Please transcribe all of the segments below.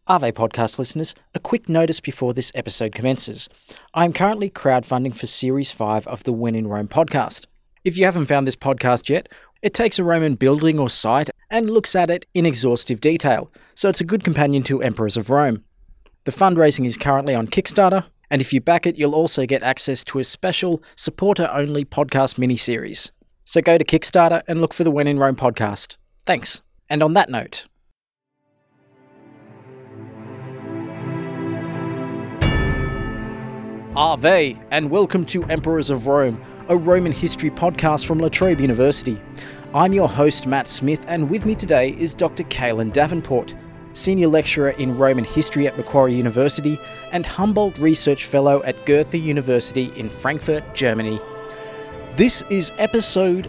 Ave podcast listeners, a quick notice before this episode commences. I am currently crowdfunding for Series 5 of the When in Rome podcast. If you haven't found this podcast yet, it takes a Roman building or site and looks at it in exhaustive detail, so it's a good companion to Emperors of Rome. The fundraising is currently on Kickstarter, and if you back it, you'll also get access to a special supporter-only podcast mini-series. So go to Kickstarter and look for the When in Rome podcast. Thanks. And on that note... Ave, and welcome to Emperors of Rome, a Roman history podcast from La Trobe University. I'm your host, Matt Smith, and with me today is Dr. Caelan Davenport, Senior Lecturer in Roman History at Macquarie University and Humboldt Research Fellow at Goethe University in Frankfurt, Germany. This is episode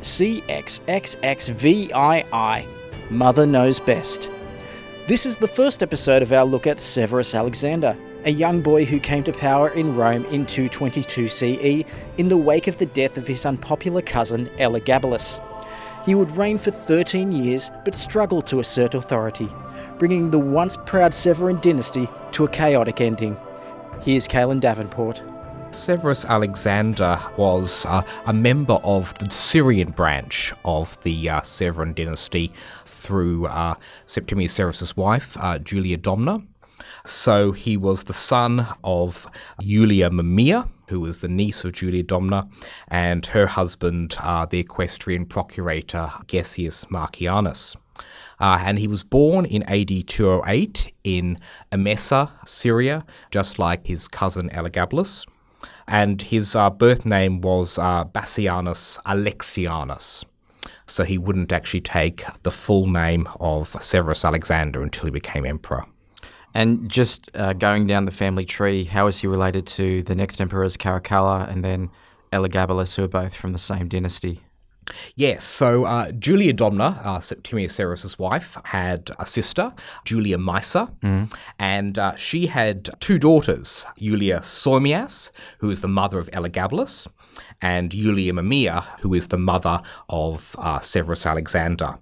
CXXXVII, Mother Knows Best. This is the first episode of our look at Severus Alexander, a young boy who came to power in Rome in 222 CE in the wake of the death of his unpopular cousin Elagabalus. He would reign for 13 years but struggled to assert authority, bringing the once proud Severan dynasty to a chaotic ending. Here's Caelan Davenport. Severus Alexander was a member of the Syrian branch of the Severan dynasty through Septimius Severus's wife, Julia Domna. So he was the son of Julia Mamaea, who was the niece of Julia Domna, and her husband, the equestrian procurator Gessius Marcianus. And he was born in AD 208 in Emesa, Syria, just like his cousin Elagabalus. And his birth name was Bassianus Alexianus. So he wouldn't actually take the full name of Severus Alexander until he became emperor. And just going down the family tree, how is he related to the next emperors, Caracalla and then Elagabalus, who are both from the same dynasty? Yes, so Julia Domna, Septimius Severus's wife, had a sister, Julia Maesa, and she had two daughters, Julia Soemias, who is the mother of Elagabalus, and Julia Mamaea, who is the mother of Severus Alexander.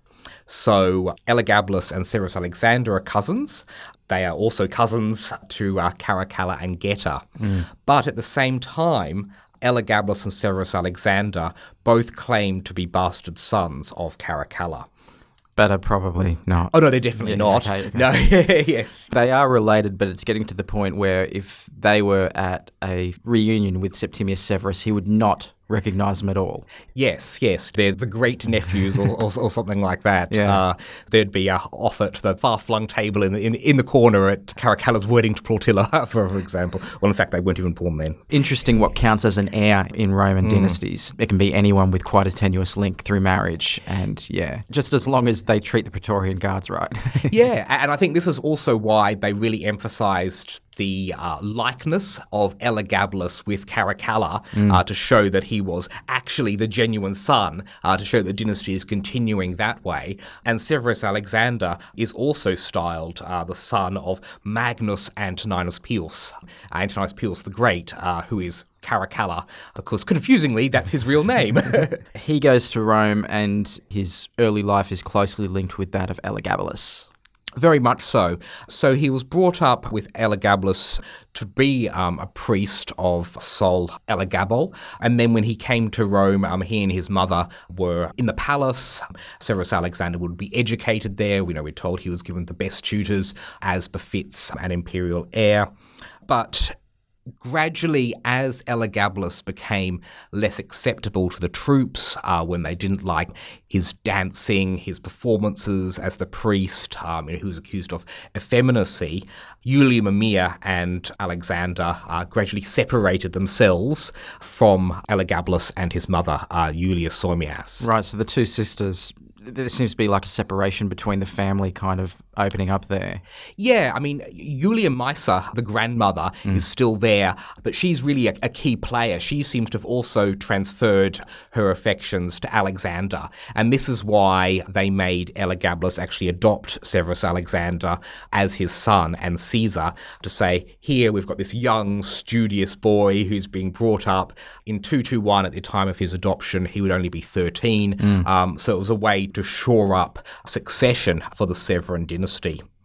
So Elagabalus and Severus Alexander are cousins. They are also cousins to Caracalla and Geta. But at the same time, Elagabalus and Severus Alexander both claim to be bastard sons of Caracalla. But are probably not. Oh, no, they're definitely not. Okay. No, yes. They are related, but it's getting to the point where if they were at a reunion with Septimius Severus, he would not recognise them at all. Yes. They're the great nephews or something like that. Yeah. They'd be off at the far-flung table in the corner at Caracalla's wedding to Plautilla, for example. Well, in fact, they weren't even born then. Interesting what counts as an heir in Roman dynasties. It can be anyone with quite a tenuous link through marriage, and just as long as they treat the Praetorian Guards right. Yeah, and I think this is also why they really emphasised the likeness of Elagabalus with Caracalla to show that he was actually the genuine son, to show the dynasty is continuing that way. And Severus Alexander is also styled the son of Magnus Antoninus Pius, Antoninus Pius the Great, who is Caracalla, because confusingly, that's his real name. He goes to Rome and his early life is closely linked with that of Elagabalus. Very much so. So he was brought up with Elagabalus to be a priest of Sol Elagabal. And then when he came to Rome, he and his mother were in the palace. Severus Alexander would be educated there. We're told he was given the best tutors, as befits an imperial heir. But gradually, as Elagabalus became less acceptable to the troops, when they didn't like his dancing, his performances as the priest, who was accused of effeminacy, Julia Mamaea and Alexander gradually separated themselves from Elagabalus and his mother, Julia Soemias. Right, so the two sisters, there seems to be like a separation between the family kind of opening up there. Yeah, Julia Maesa, the grandmother, is still there, but she's really a key player. She seems to have also transferred her affections to Alexander, and this is why they made Elagabalus actually adopt Severus Alexander as his son and Caesar, to say, here we've got this young, studious boy who's being brought up in 221 at the time of his adoption. He would only be 13, so it was a way to shore up succession for the Severan dynasty.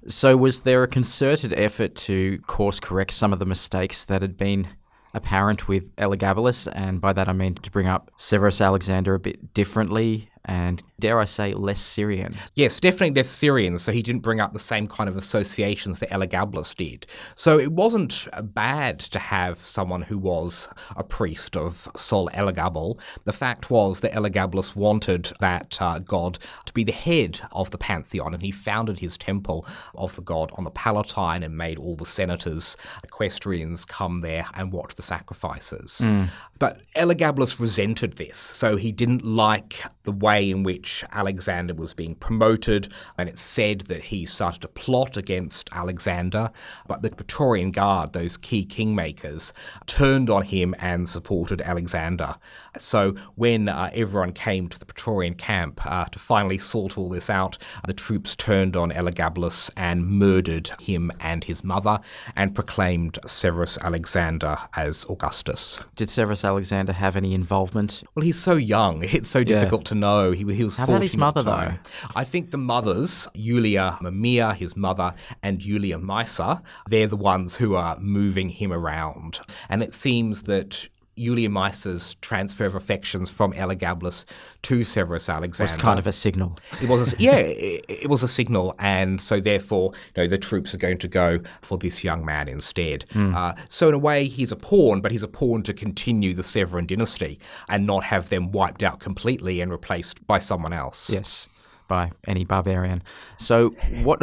So was there a concerted effort to course correct some of the mistakes that had been apparent with Elagabalus? And by that I mean to bring up Severus Alexander a bit differently and, dare I say, less Syrian. Yes, definitely less Syrian, so he didn't bring up the same kind of associations that Elagabalus did. So it wasn't bad to have someone who was a priest of Sol Elagabal. The fact was that Elagabalus wanted that god to be the head of the pantheon, and he founded his temple of the god on the Palatine and made all the senators, equestrians, come there and watch the sacrifices. But Elagabalus resented this, so he didn't like the way in which Alexander was being promoted, and it's said that he started to plot against Alexander, but the Praetorian Guard, those key kingmakers, turned on him and supported Alexander. So when everyone came to the Praetorian camp to finally sort all this out, the troops turned on Elagabalus and murdered him and his mother and proclaimed Severus Alexander as Augustus. Did Severus Alexander have any involvement? Well, he's so young. It's so difficult to know. He was 14 How about his mother, at the time. though? I think the mothers, Julia Mamaea, his mother, and Julia Maesa, they're the ones who are moving him around. And it seems that Julia Maesa's transfer of affections from Elagabalus to Severus Alexander Was kind of a signal. It was it was a signal, and so therefore, the troops are going to go for this young man instead. So in a way, he's a pawn, but he's a pawn to continue the Severan dynasty and not have them wiped out completely and replaced by someone else. Yes, by any barbarian. So what?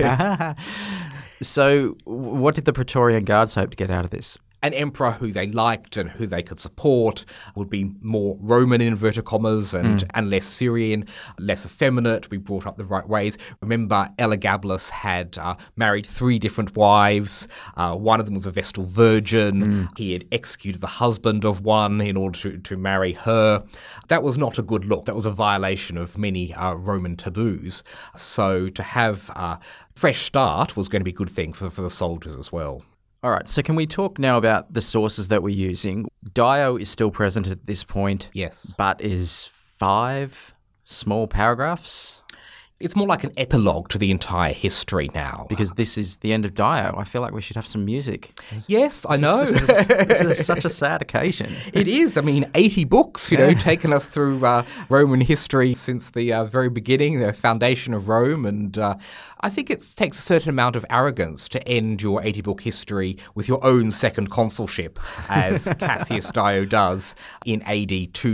So what did the Praetorian Guards hope to get out of this? An emperor who they liked and who they could support would be more Roman, in inverted commas, and less Syrian, less effeminate, be brought up the right ways. Remember, Elagabalus had married 3 different wives. One of them was a Vestal virgin. He had executed the husband of one in order to marry her. That was not a good look. That was a violation of many Roman taboos. So to have a fresh start was going to be a good thing for the soldiers as well. All right, so can we talk now about the sources that we're using? Dio is still present at this point. Yes. But is 5 small paragraphs? It's more like an epilogue to the entire history now. Because this is the end of Dio. I feel like we should have some music. Yes, I know. This is such a sad occasion. It is. I mean, 80 books, taken us through Roman history since the very beginning, the foundation of Rome. And I think it takes a certain amount of arrogance to end your 80-book history with your own second consulship, as Cassius Dio does in AD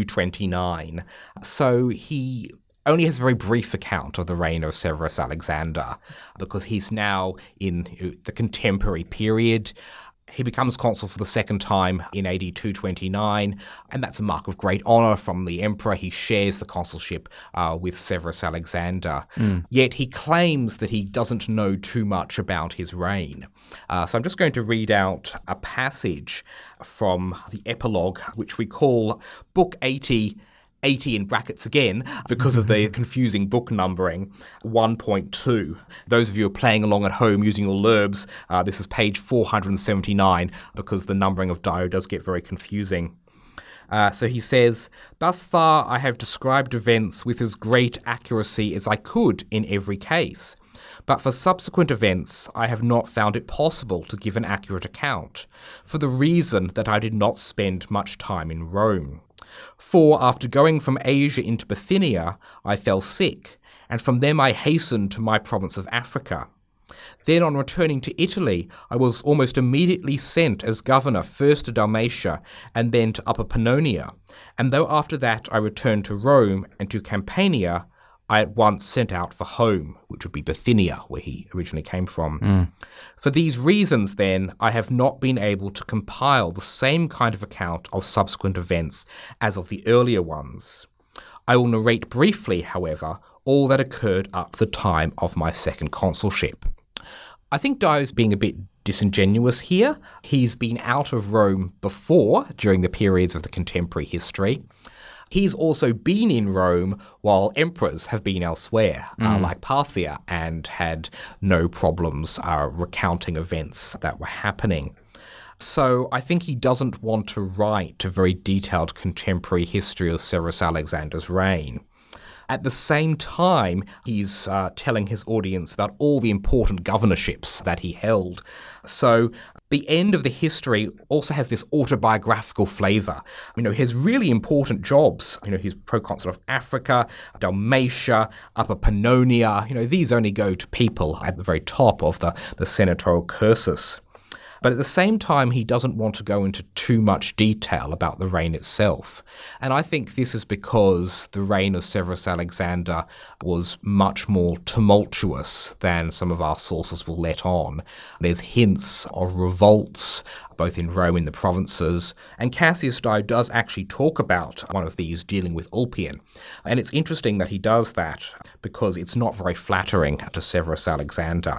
229. So he only has a very brief account of the reign of Severus Alexander because he's now in the contemporary period. He becomes consul for the second time in AD 229, and that's a mark of great honour from the emperor. He shares the consulship with Severus Alexander. Yet he claims that he doesn't know too much about his reign. So I'm just going to read out a passage from the epilogue, which we call Book 80 in brackets again, because of the confusing book numbering, 1.2. Those of you who are playing along at home using your lurbs, this is page 479, because the numbering of Dio does get very confusing. So he says, "Thus far I have described events with as great accuracy as I could in every case. But for subsequent events, I have not found it possible to give an accurate account, for the reason that I did not spend much time in Rome. For after going from Asia into Bithynia, I fell sick, and from them I hastened to my province of Africa. Then on returning to Italy, I was almost immediately sent as governor first to Dalmatia and then to Upper Pannonia, and though after that I returned to Rome and to Campania, I at once sent out for home, which would be Bithynia, where he originally came from. For these reasons, then, I have not been able to compile the same kind of account of subsequent events as of the earlier ones. I will narrate briefly, however, all that occurred up to the time of my second consulship." I think Dio's being a bit disingenuous here. He's been out of Rome before, during the periods of the contemporary history. He's also been in Rome while emperors have been elsewhere, like Parthia, and had no problems recounting events that were happening. So I think he doesn't want to write a very detailed contemporary history of Severus Alexander's reign. At the same time, he's telling his audience about all the important governorships that he held. So the end of the history also has this autobiographical flavour. He has really important jobs. He's proconsul of Africa, Dalmatia, Upper Pannonia. These only go to people at the very top of the senatorial cursus. But at the same time, he doesn't want to go into too much detail about the reign itself. And I think this is because the reign of Severus Alexander was much more tumultuous than some of our sources will let on. There's hints of revolts, both in Rome and the provinces, and Cassius Dio does actually talk about one of these dealing with Ulpian. And it's interesting that he does that because it's not very flattering to Severus Alexander.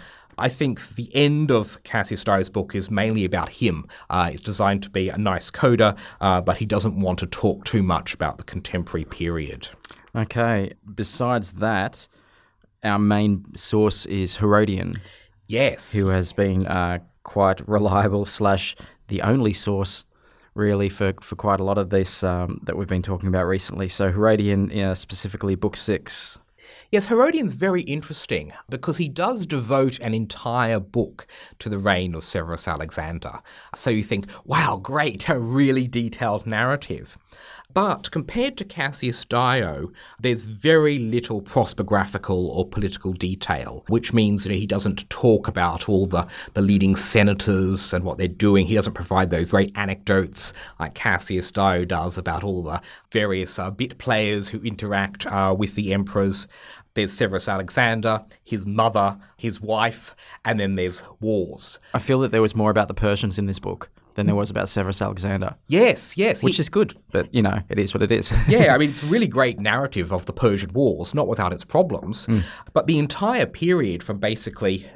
I think the end of Cassius Dio's book is mainly about him. It's designed to be a nice coda, but he doesn't want to talk too much about the contemporary period. Okay. Besides that, our main source is Herodian. Yes. Who has been quite reliable / the only source really for quite a lot of this that we've been talking about recently. So Herodian, specifically Book 6. Yes, Herodian's very interesting because he does devote an entire book to the reign of Severus Alexander. So you think, wow, great, a really detailed narrative. But compared to Cassius Dio, there's very little prosperographical or political detail, which means he doesn't talk about all the leading senators and what they're doing. He doesn't provide those great anecdotes like Cassius Dio does about all the various bit players who interact with the emperors. There's Severus Alexander, his mother, his wife, and then there's wars. I feel that there was more about the Persians in this book than there was about Severus Alexander. Yes. Which is good, but, it is what it is. Yeah, it's a really great narrative of the Persian Wars, not without its problems. But the entire period from basically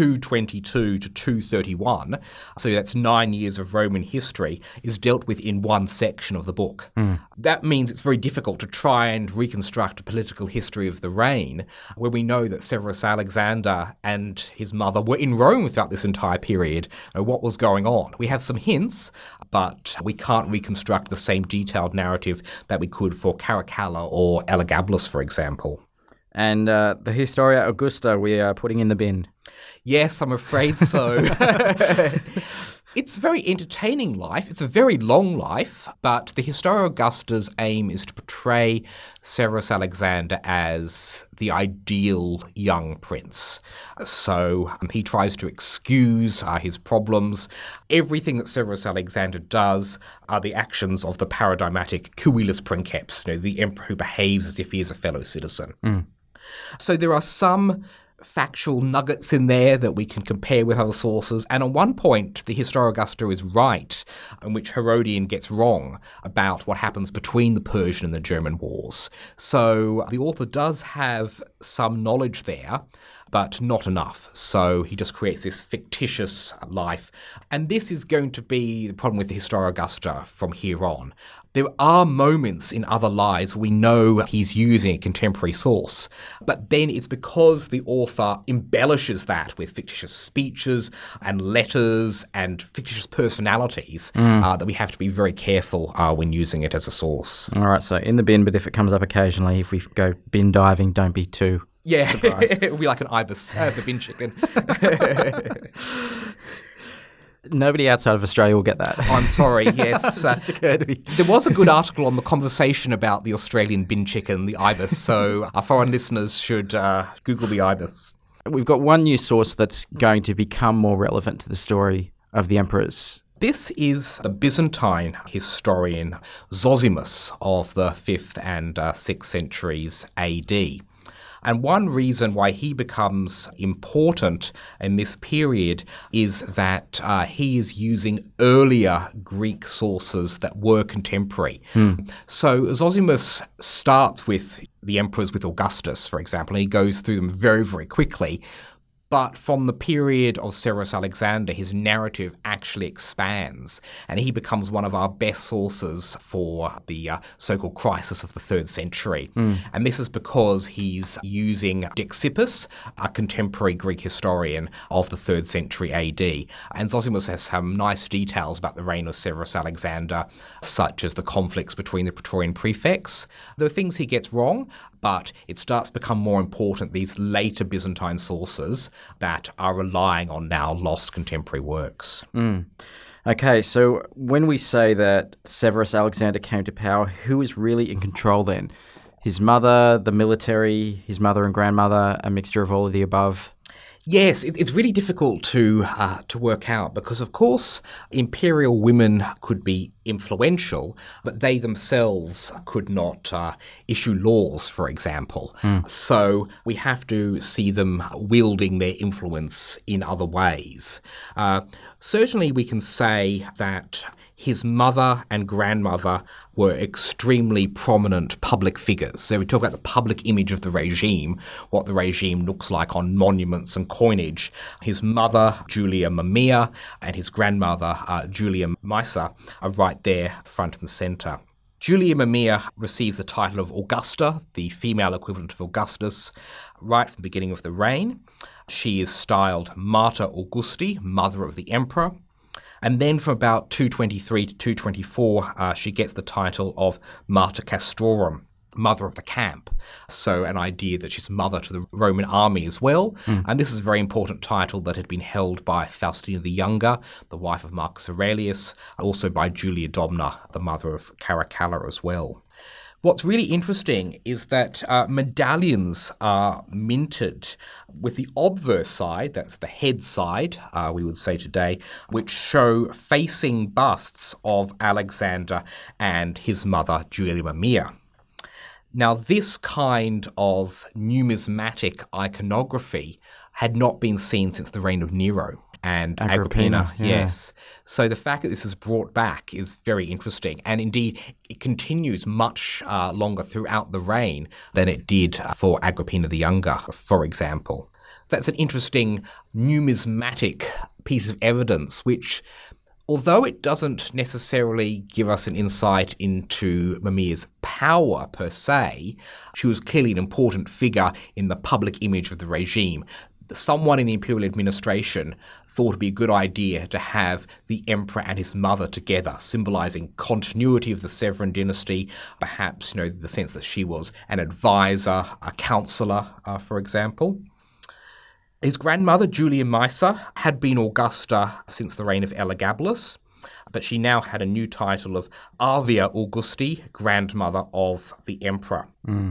222 to 231, so that's 9 years of Roman history, is dealt with in one section of the book. That means it's very difficult to try and reconstruct a political history of the reign, where we know that Severus Alexander and his mother were in Rome throughout this entire period. What was going on? We have some hints, but we can't reconstruct the same detailed narrative that we could for Caracalla or Elagabalus, for example. And the Historia Augusta we are putting in the bin. Yes, I'm afraid so. It's a very entertaining life. It's a very long life, but the Historia Augusta's aim is to portray Severus Alexander as the ideal young prince. So he tries to excuse his problems. Everything that Severus Alexander does are the actions of the paradigmatic cuius princeps, the emperor who behaves as if he is a fellow citizen. So there are some factual nuggets in there that we can compare with other sources. And on one point, the Historia Augusta is right, in which Herodian gets wrong about what happens between the Persian and the German wars. So the author does have some knowledge there, but not enough. So he just creates this fictitious life. And this is going to be the problem with the Historia Augusta from here on. There are moments in other lives we know he's using a contemporary source, but then it's because the author embellishes that with fictitious speeches and letters and fictitious personalities that we have to be very careful when using it as a source. All right, so in the bin, but if it comes up occasionally, if we go bin diving, don't be too surprised. It'll be like an ibis, the bin chicken. Nobody outside of Australia will get that. I'm sorry, yes. Just occurred to me. There was a good article on the conversation about the Australian bin chicken, the ibis, so our foreign listeners should Google the ibis. We've got one new source that's going to become more relevant to the story of the emperors. This is the Byzantine historian Zosimus of the 5th and 6th centuries AD. And one reason why he becomes important in this period is that he is using earlier Greek sources that were contemporary. So Zosimus starts with the emperors, with Augustus, for example, and he goes through them very, very quickly. But from the period of Severus Alexander, his narrative actually expands, and he becomes one of our best sources for the so-called crisis of the 3rd century. And this is because he's using Dexippus, a contemporary Greek historian of the 3rd century AD. And Zosimus has some nice details about the reign of Severus Alexander, such as the conflicts between the Praetorian prefects. There are things he gets wrong, but it starts to become more important, these later Byzantine sources that are relying on now lost contemporary works. Okay, so when we say that Severus Alexander came to power, who is really in control then? His mother, the military, his mother and grandmother, a mixture of all of the above? Yes, it's really difficult to work out because, of course, imperial women could be influential, but they themselves could not issue laws, for example. So we have to see them wielding their influence in other ways. Certainly we can say that his mother and grandmother were extremely prominent public figures. So we talk about the public image of the regime, what the regime looks like on monuments and coinage. His mother, Julia Mamaea, and his grandmother, Julia Maesa, are right there, front and centre. Julia Mamaea receives the title of Augusta, the female equivalent of Augustus, right from the beginning of the reign. She is styled Mater Augusti, Mother of the Emperor. And then from about 223 to 224, she gets the title of Mater Castrorum, Mother of the Camp. So an idea that she's mother to the Roman army as well. And this is a very important title that had been held by Faustina the Younger, the wife of Marcus Aurelius, also by Julia Domna, the mother of Caracalla as well. What's really interesting is that medallions are minted with the obverse side, that's the head side, we would say today, which show facing busts of Alexander and his mother, Julia Mamaea. Now, this kind of numismatic iconography had not been seen since the reign of Nero and Agrippina. Yes. So the fact that this is brought back is very interesting. And indeed, it continues much longer throughout the reign than it did for Agrippina the Younger, for example. That's an interesting numismatic piece of evidence, which, although it doesn't necessarily give us an insight into Mamaea's power per se, she was clearly an important figure in the public image of the regime. Someone in the imperial administration thought it'd be a good idea to have the emperor and his mother together, symbolizing continuity of the Severan dynasty, perhaps, the sense that she was an advisor, a counselor, for example. His grandmother, Julia Maesa, had been Augusta since the reign of Elagabalus, but she now had a new title of Arvia Augusti, grandmother of the emperor.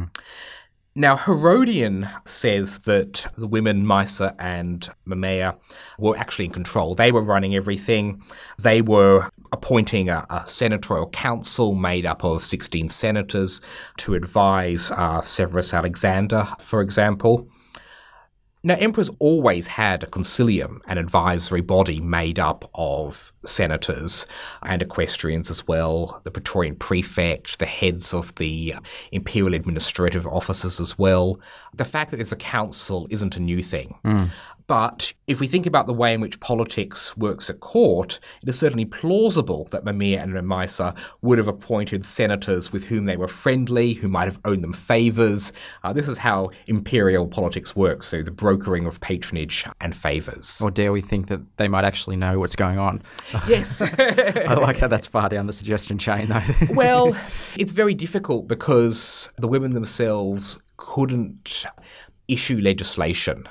Now, Herodian says that the women Maesa and Mamaea were actually in control. They were running everything. They were appointing a senatorial council made up of 16 senators to advise Severus Alexander, for example. Now, emperors always had a concilium, an advisory body made up of senators and equestrians as well, the Praetorian prefect, the heads of the imperial administrative offices as well. The fact that there's a council isn't a new thing. But if we think about the way in which politics works at court, it is certainly plausible that Mamaea and Maesa would have appointed senators with whom they were friendly, who might have owed them favours. This is how imperial politics works, so the brokering of patronage and favours. Or dare we think that they might actually know what's going on? Yes. I like how that's far down the suggestion chain, though. Well, it's very difficult because the women themselves couldn't issue legislation.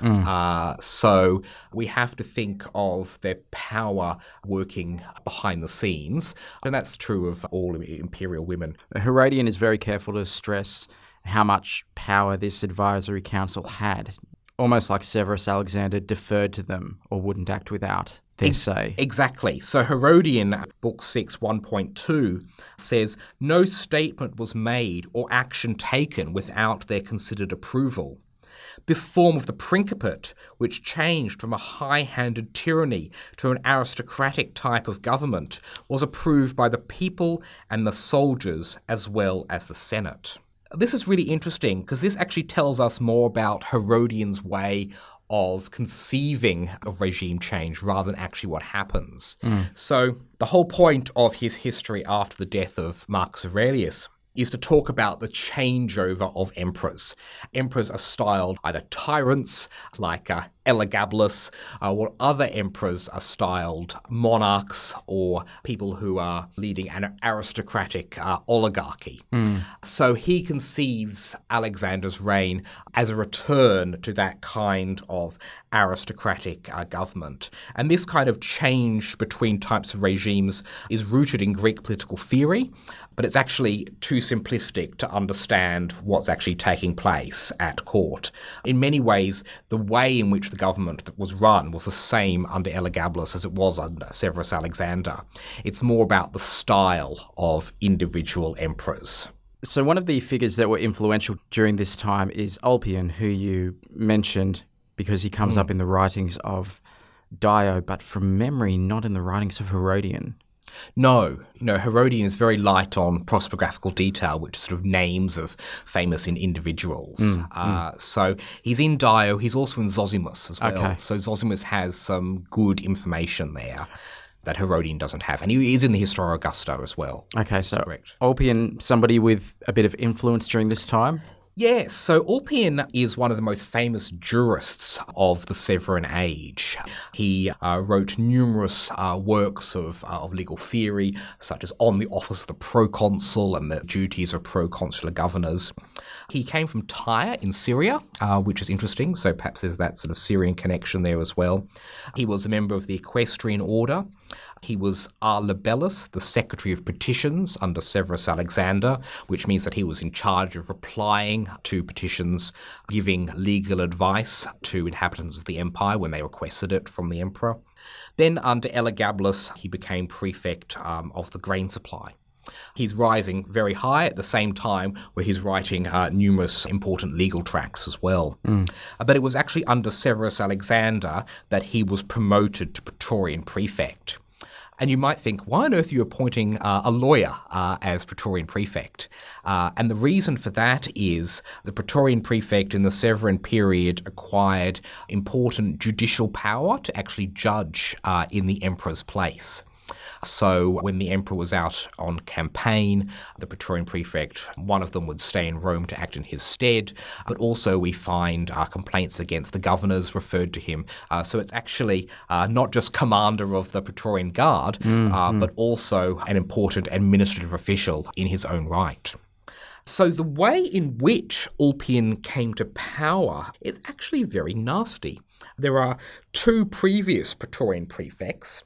So we have to think of their power working behind the scenes. And that's true of all imperial women. Herodian is very careful to stress how much power this advisory council had, almost like Severus Alexander deferred to them or wouldn't act without their say. Exactly. So Herodian, Book 6, 1.2, says, "No statement was made or action taken without their considered approval. This form of the principate, which changed from a high-handed tyranny to an aristocratic type of government, was approved by the people and the soldiers as well as the Senate." This is really interesting because this actually tells us more about Herodian's way of conceiving of regime change rather than actually what happens. So the whole point of his history after the death of Marcus Aurelius is to talk about the changeover of emperors. Emperors are styled either tyrants, like Elagabalus, or other emperors are styled monarchs or people who are leading an aristocratic oligarchy. So he conceives Alexander's reign as a return to that kind of aristocratic government. And this kind of change between types of regimes is rooted in Greek political theory, but it's actually too simplistic to understand what's actually taking place at court. In many ways, the way in which the government that was run was the same under Elagabalus as it was under Severus Alexander. It's more about the style of individual emperors. So one of the figures that were influential during this time is Ulpian, who you mentioned because he comes up in the writings of Dio, but from memory, not in the writings of Herodian. No, Herodian is very light on prosopographical detail, which is sort of names of famous individuals. So he's in Dio. He's also in Zosimus as well. Okay. So Zosimus has some good information there that Herodian doesn't have. And he is in the Historia Augusta as well. Okay, so Correct. Ulpian, somebody with a bit of influence during this time? Yes, so Ulpian is one of the most famous jurists of the Severan age. He wrote numerous works of legal theory, such as On the Office of the Proconsul and the Duties of Proconsular Governors. He came from Tyre in Syria, which is interesting, so perhaps there's that sort of Syrian connection there as well. He was a member of the Equestrian Order. He was Libellus, the Secretary of Petitions under Severus Alexander, which means that he was in charge of replying to petitions, giving legal advice to inhabitants of the empire when they requested it from the emperor. Then under Elagabalus, he became prefect of the grain supply. He's rising very high at the same time where he's writing numerous important legal tracts as well. But it was actually under Severus Alexander that he was promoted to Praetorian prefect. And you might think, why on earth are you appointing a lawyer as Praetorian prefect? And the reason for that is the Praetorian prefect in the Severan period acquired important judicial power to actually judge in the emperor's place. So when the emperor was out on campaign, the Praetorian prefect, one of them would stay in Rome to act in his stead, but also we find complaints against the governors referred to him. So it's actually not just commander of the Praetorian Guard, but also an important administrative official in his own right. So the way in which Ulpian came to power is actually very nasty. There are two previous Praetorian prefects,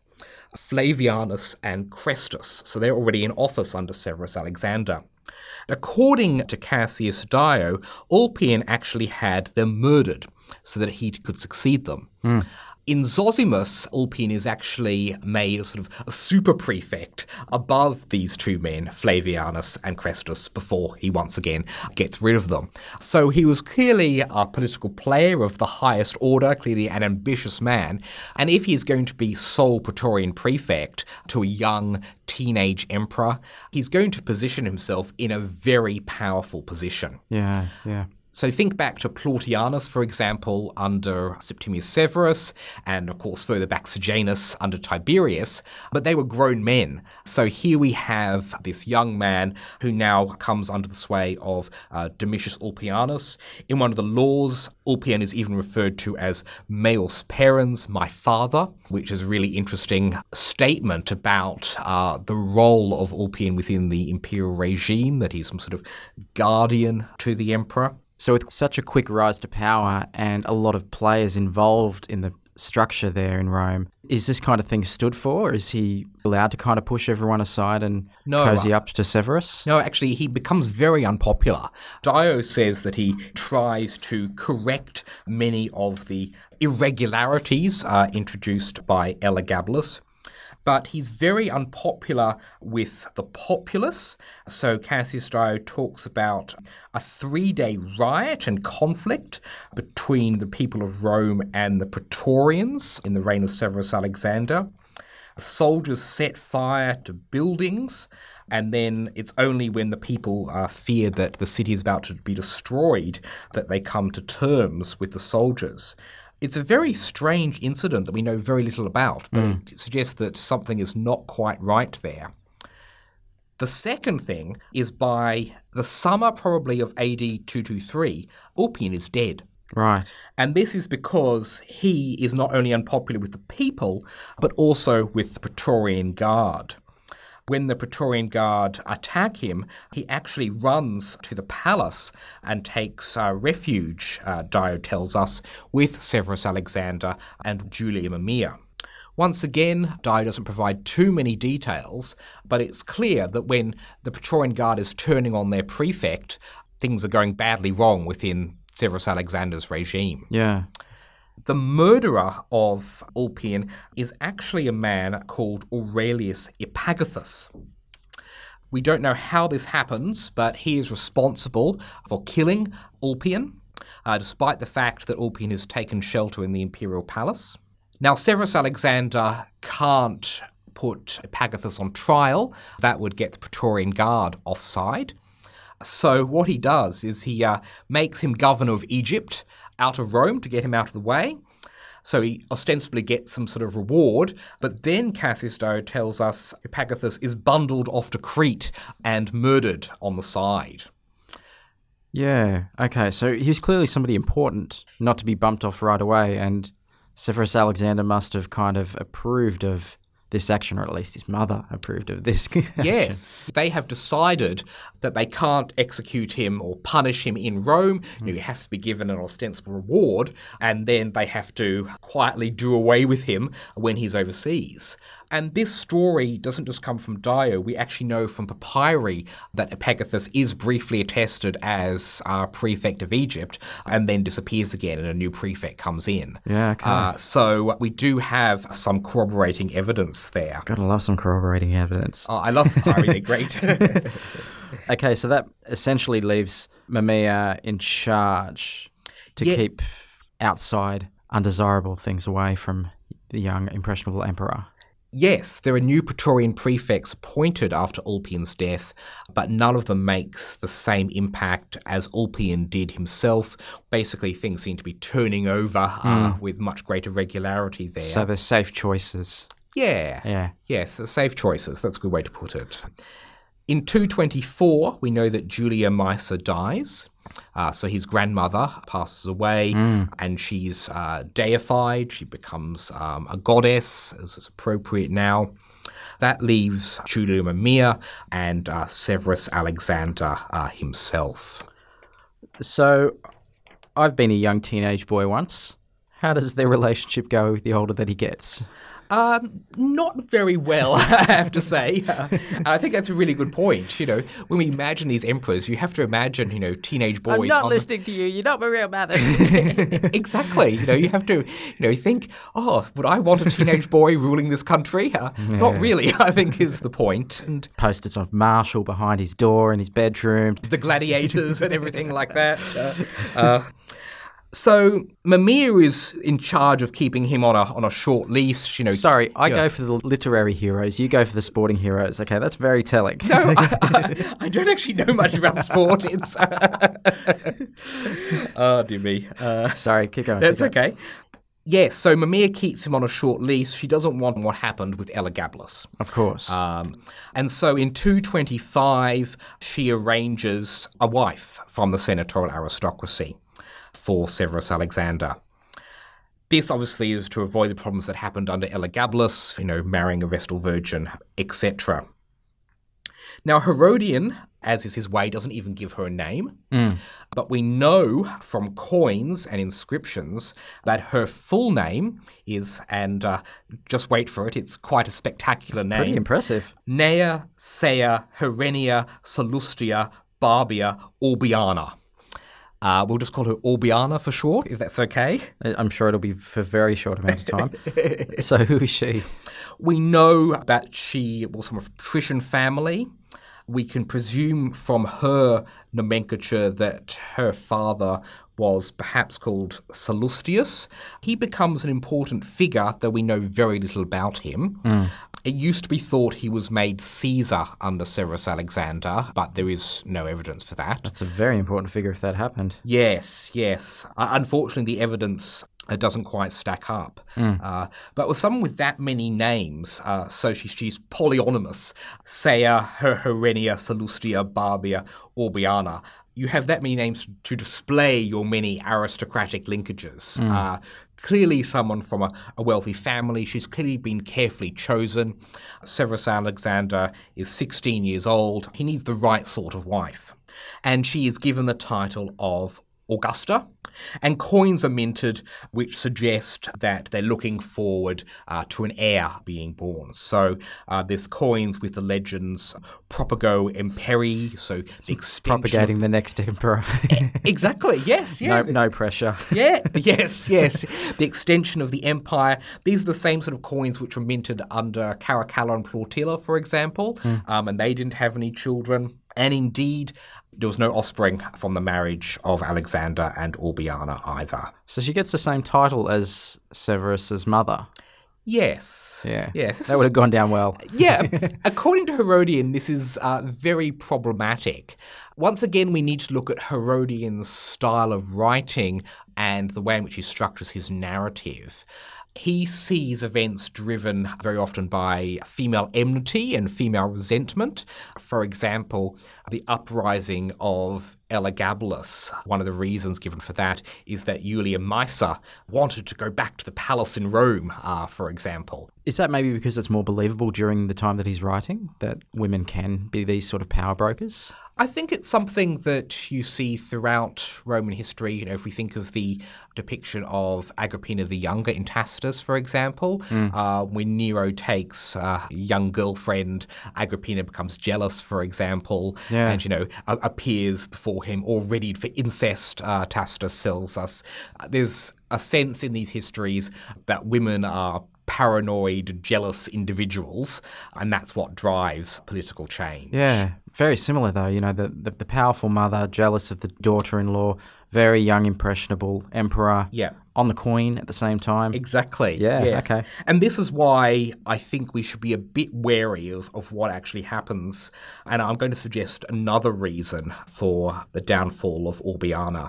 Flavianus and Chrestus, so they're already in office under Severus Alexander. According to Cassius Dio, Ulpian actually had them murdered so that he could succeed them. In Zosimus, Ulpian is actually made a sort of a super prefect above these two men, Flavianus and Chrestus, before he once again gets rid of them. So he was clearly a political player of the highest order, clearly an ambitious man. And if he's going to be sole Praetorian prefect to a young teenage emperor, he's going to position himself in a very powerful position. Yeah. So think back to Plautianus, for example, under Septimius Severus, and of course further back Sejanus under Tiberius, but they were grown men. So here we have this young man who now comes under the sway of Domitius Ulpianus. In one of the laws, Ulpian is even referred to as meus parens, my father, which is a really interesting statement about the role of Ulpian within the imperial regime, that he's some sort of guardian to the emperor. So with such a quick rise to power and a lot of players involved in the structure there in Rome, is this kind of thing stood for? Or is he allowed to kind of push everyone aside and cozy up to Severus? No, actually, he becomes very unpopular. Dio says that he tries to correct many of the irregularities introduced by Elagabalus. But he's very unpopular with the populace. So Cassius Dio talks about a 3-day riot and conflict between the people of Rome and the Praetorians in the reign of Severus Alexander. Soldiers set fire to buildings, and then it's only when the people fear that the city is about to be destroyed that they come to terms with the soldiers. It's a very strange incident that we know very little about, but it suggests that something is not quite right there. The second thing is by the summer probably of AD 223, Ulpian is dead. Right. And this is because he is not only unpopular with the people, but also with the Praetorian Guard. When the Praetorian Guard attack him, he actually runs to the palace and takes refuge, Dio tells us, with Severus Alexander and Julia Mamaea. Once again, Dio doesn't provide too many details, but it's clear that when the Praetorian Guard is turning on their prefect, things are going badly wrong within Severus Alexander's regime. Yeah. The murderer of Ulpian is actually a man called Aurelius Epagathus. We don't know how this happens, but he is responsible for killing Ulpian, despite the fact that Ulpian has taken shelter in the imperial palace. Now, Severus Alexander can't put Epagathus on trial. That would get the Praetorian Guard offside. So what he does is he makes him governor of Egypt out of Rome to get him out of the way. So he ostensibly gets some sort of reward, but then Cassius Dio tells us Epagathus is bundled off to Crete and murdered on the side. Yeah, okay, so he's clearly somebody important, not to be bumped off right away, and Severus Alexander must have kind of approved of this action, or at least his mother approved of this action. Yes, they have decided that they can't execute him or punish him in Rome. He has to be given an ostensible reward, and then they have to quietly do away with him when he's overseas. And this story doesn't just come from Dio. We actually know from papyri that Epagathus is briefly attested as prefect of Egypt and then disappears again and a new prefect comes in. Yeah, okay. So we do have some corroborating evidence there. Gotta love some corroborating evidence. Oh, I love papyri, they're great. Okay, so that essentially leaves Mamaea in charge to keep outside undesirable things away from the young, impressionable emperor. Yes, there are new Praetorian prefects appointed after Ulpian's death, but none of them makes the same impact as Ulpian did himself. Basically, things seem to be turning over with much greater regularity there. So they're safe choices. Yeah. Yes, safe choices. That's a good way to put it. In 224, we know that Julia Maesa dies. So his grandmother passes away and she's deified. She becomes a goddess, as is appropriate now. That leaves Julia Mamaea and Severus Alexander himself. So I've been a young teenage boy once. How does their relationship go the older that he gets? Not very well, I have to say. I think that's a really good point. You know, when we imagine these emperors, you have to imagine, you know, teenage boys. I'm not listening to you. You're not my real mother. Exactly. You know, you have to, think, oh, would I want a teenage boy ruling this country? Not really, I think is the point. And posters of Marshall behind his door in his bedroom. The gladiators and everything like that. So Mamaea is in charge of keeping him on a short leash. Sorry, I go for the literary heroes. You go for the sporting heroes. Okay, that's very telling. No, I don't actually know much about sport. Oh, dear me. Sorry, keep going. That's okay. Yes, so Mamaea keeps him on a short leash. She doesn't want what happened with Elagabalus. Of course. And so in 225, she arranges a wife from the senatorial aristocracy for Severus Alexander. This obviously is to avoid the problems that happened under Elagabalus, marrying a Vestal Virgin, etc. Now, Herodian, as is his way, doesn't even give her a name. But we know from coins and inscriptions that her full name is, and just wait for it, it's quite a spectacular name. Pretty impressive. Nea Sea Herenia Salustria Barbia Orbiana. We'll just call her Orbiana for short, if that's okay. I'm sure it'll be for a very short amount of time. So who is she? We know that she was from a patrician family. We can presume from her nomenclature that her father was perhaps called Sallustius. He becomes an important figure, though we know very little about him. It used to be thought he was made Caesar under Severus Alexander, but there is no evidence for that. That's a very important figure if that happened. Yes. Unfortunately, the evidence doesn't quite stack up. But with someone with that many names, so she's polyonymous, Saya, Herenia, Sallustia, Barbia, Orbiana, you have that many names to display your many aristocratic linkages. Clearly someone from a wealthy family. She's clearly been carefully chosen. Severus Alexander is 16 years old. He needs the right sort of wife. And she is given the title of Augusta, and coins are minted which suggest that they're looking forward to an heir being born. So there's coins with the legends Propago Imperii, so the extension propagating the next emperor. Exactly, yes, yeah. No pressure. Yes. The extension of the empire. These are the same sort of coins which were minted under Caracalla and Plautilla, for example, and they didn't have any children. And indeed, there was no offspring from the marriage of Alexander and Orbiana either. So she gets the same title as Severus's mother. Yes. Yeah. Yes. That would have gone down well. Yeah. According to Herodian, this is very problematic. Once again, we need to look at Herodian's style of writing and the way in which he structures his narrative. He sees events driven very often by female enmity and female resentment. For example, the uprising of Elagabalus. One of the reasons given for that is that Julia Maesa wanted to go back to the palace in Rome, for example. Is that maybe because it's more believable during the time that he's writing, that women can be these sort of power brokers? I think it's something that you see throughout Roman history. You know, if we think of the depiction of Agrippina the Younger in Tacitus, for example, when Nero takes a young girlfriend, Agrippina becomes jealous, for example, and, appears before him all readied for incest, Tacitus tells us. There's a sense in these histories that women are paranoid, jealous individuals, and that's what drives political change. Yeah, very similar though. You know, the powerful mother, jealous of the daughter-in-law, very young, impressionable emperor. Yeah. On the queen at the same time. Exactly. Yeah, yes. okay. And this is why I think we should be a bit wary of what actually happens. And I'm going to suggest another reason for the downfall of Orbiana.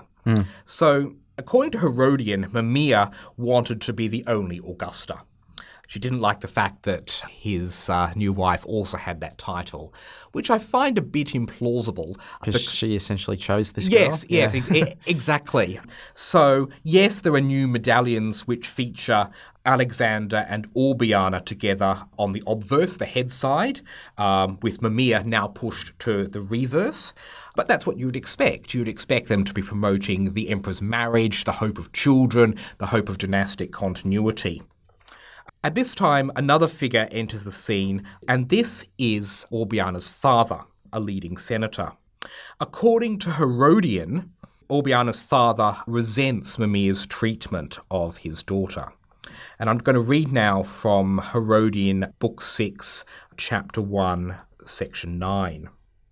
So, according to Herodian, Mamaea wanted to be the only Augusta. She didn't like the fact that his new wife also had that title, which I find a bit implausible. Because she essentially chose this girl? Yes, exactly. So, yes, there are new medallions which feature Alexander and Orbiana together on the obverse, the head side, with Mamaea now pushed to the reverse. But that's what you would expect. You would expect them to be promoting the emperor's marriage, the hope of children, the hope of dynastic continuity. At this time, another figure enters the scene, and this is Orbiana's father, a leading senator. According to Herodian, Orbiana's father resents Mamaea's treatment of his daughter. And I'm going to read now from Herodian, Book 6, Chapter 1, Section 9.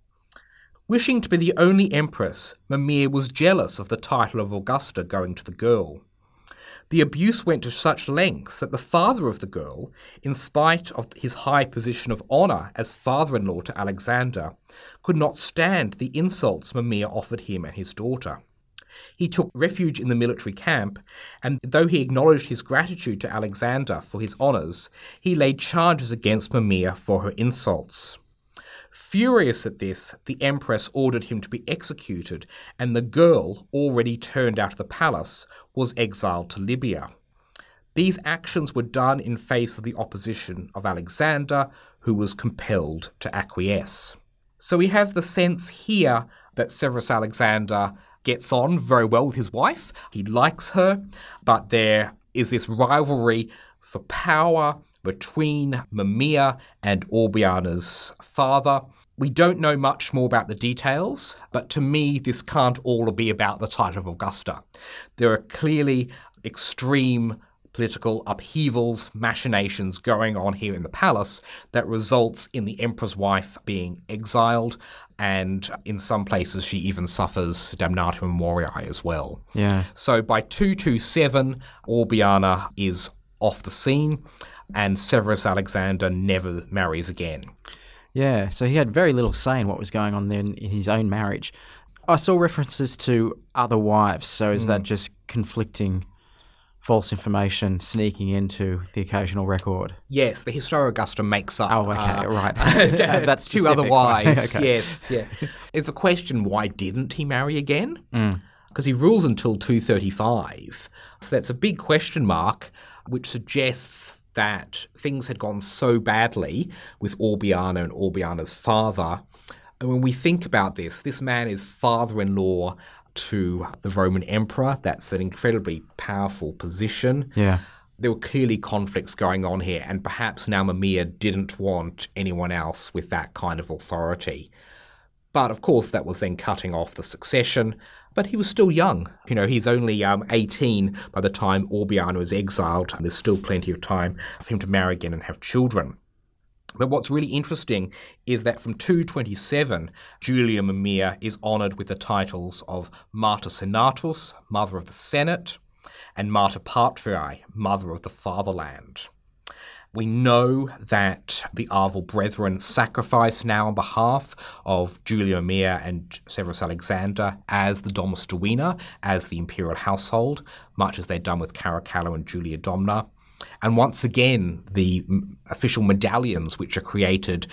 Wishing to be the only empress, Mamaea was jealous of the title of Augusta going to the girl. The abuse went to such lengths that the father of the girl, in spite of his high position of honour as father-in-law to Alexander, could not stand the insults Mamaea offered him and his daughter. He took refuge in the military camp, and though he acknowledged his gratitude to Alexander for his honours, he laid charges against Mamaea for her insults. Furious at this, the empress ordered him to be executed, and the girl, already turned out of the palace, was exiled to Libya. These actions were done in face of the opposition of Alexander, who was compelled to acquiesce. So we have the sense here that Severus Alexander gets on very well with his wife. He likes her, but there is this rivalry for power between Mamaea and Orbiana's father. We don't know much more about the details, but to me, this can't all be about the title of Augusta. There are clearly extreme political upheavals, machinations going on here in the palace that results in the emperor's wife being exiled, and in some places she even suffers damnatum memoriae as well. Yeah. So by 227, Orbiana is off the scene, and Severus Alexander never marries again. Yeah, so he had very little say in what was going on there in his own marriage. I saw references to other wives, so is that just conflicting false information sneaking into the occasional record? Yes, the Historia Augusta makes up. Oh, okay, right. That's two other wives. Okay. Yes, yeah. It's a question: why didn't he marry again? Because he rules until 235. So that's a big question mark, which suggests that things had gone so badly with Orbiana and Orbiana's father. And when we think about this man is father-in-law to the Roman emperor. That's an incredibly powerful position. Yeah. There were clearly conflicts going on here, and perhaps now Mamaea didn't want anyone else with that kind of authority. But of course that was then cutting off the succession. But he was still young. You know, he's only 18 by the time Orbiana is exiled, and there's still plenty of time for him to marry again and have children. But what's really interesting is that from 227, Julia Mamaea is honoured with the titles of Mater Senatus, Mother of the Senate, and Mater Patriae, Mother of the Fatherland. We know that the Arval Brethren sacrifice now on behalf of Julia Mamaea and Severus Alexander as the Domus Duina, as the imperial household, much as they'd done with Caracalla and Julia Domna. And once again, the official medallions which are created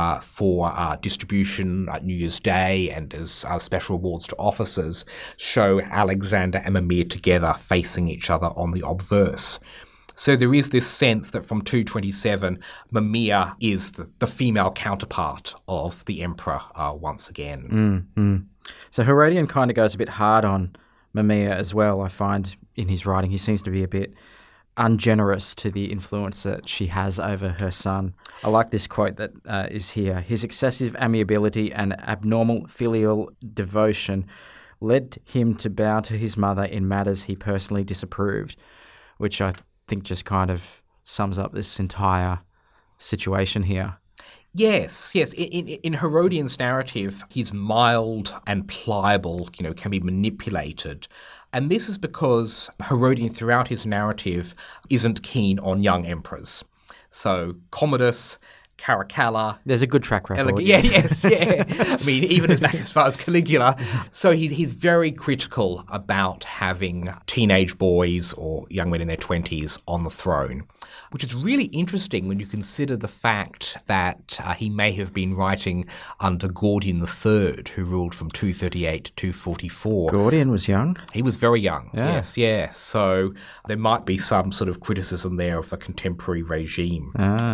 for distribution at New Year's Day and as special rewards to officers show Alexander and Mamaea together facing each other on the obverse. So there is this sense that from 227, Mamaea is the female counterpart of the emperor once again. Mm-hmm. So Herodian kind of goes a bit hard on Mamaea as well, I find, in his writing. He seems to be a bit ungenerous to the influence that she has over her son. I like this quote that is here. His excessive amiability and abnormal filial devotion led him to bow to his mother in matters he personally disapproved, which I think just kind of sums up this entire situation here. Yes. In Herodian's narrative, he's mild and pliable, can be manipulated. And this is because Herodian, throughout his narrative, isn't keen on young emperors. So Commodus, Caracalla. There's a good track record. Yes. I mean, even as far as Caligula. So he's very critical about having teenage boys or young men in their 20s on the throne, which is really interesting when you consider the fact that he may have been writing under Gordian III, who ruled from 238 to 244. Gordian was young? He was very young, yeah. Yes. So there might be some sort of criticism there of a contemporary regime.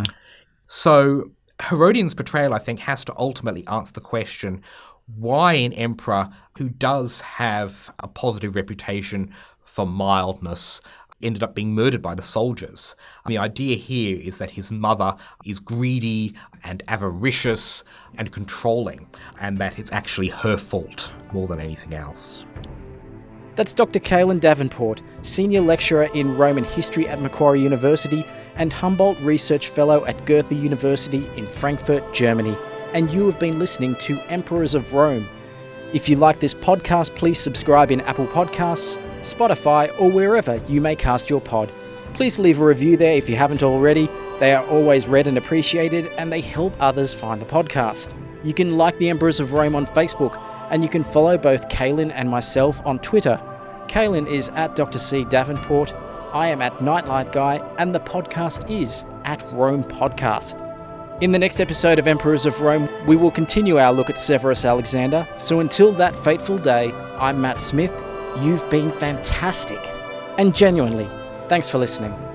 So Herodian's portrayal, I think, has to ultimately answer the question, why an emperor who does have a positive reputation for mildness ended up being murdered by the soldiers. The idea here is that his mother is greedy and avaricious and controlling, and that it's actually her fault more than anything else. That's Dr. Cailin Davenport, Senior Lecturer in Roman History at Macquarie University and Humboldt Research Fellow at Goethe University in Frankfurt, Germany. And you have been listening to Emperors of Rome. If you like this podcast, please subscribe in Apple Podcasts, Spotify, or wherever you may cast your pod. Please leave a review there if you haven't already. They are always read and appreciated, and they help others find the podcast. You can like the Emperors of Rome on Facebook, and you can follow both Cailin and myself on Twitter. Cailin is at Dr. C. Davenport, I am at Nightlight Guy, and the podcast is at Rome Podcast. In the next episode of Emperors of Rome, we will continue our look at Severus Alexander. So until that fateful day, I'm Matt Smith. You've been fantastic. And genuinely, thanks for listening.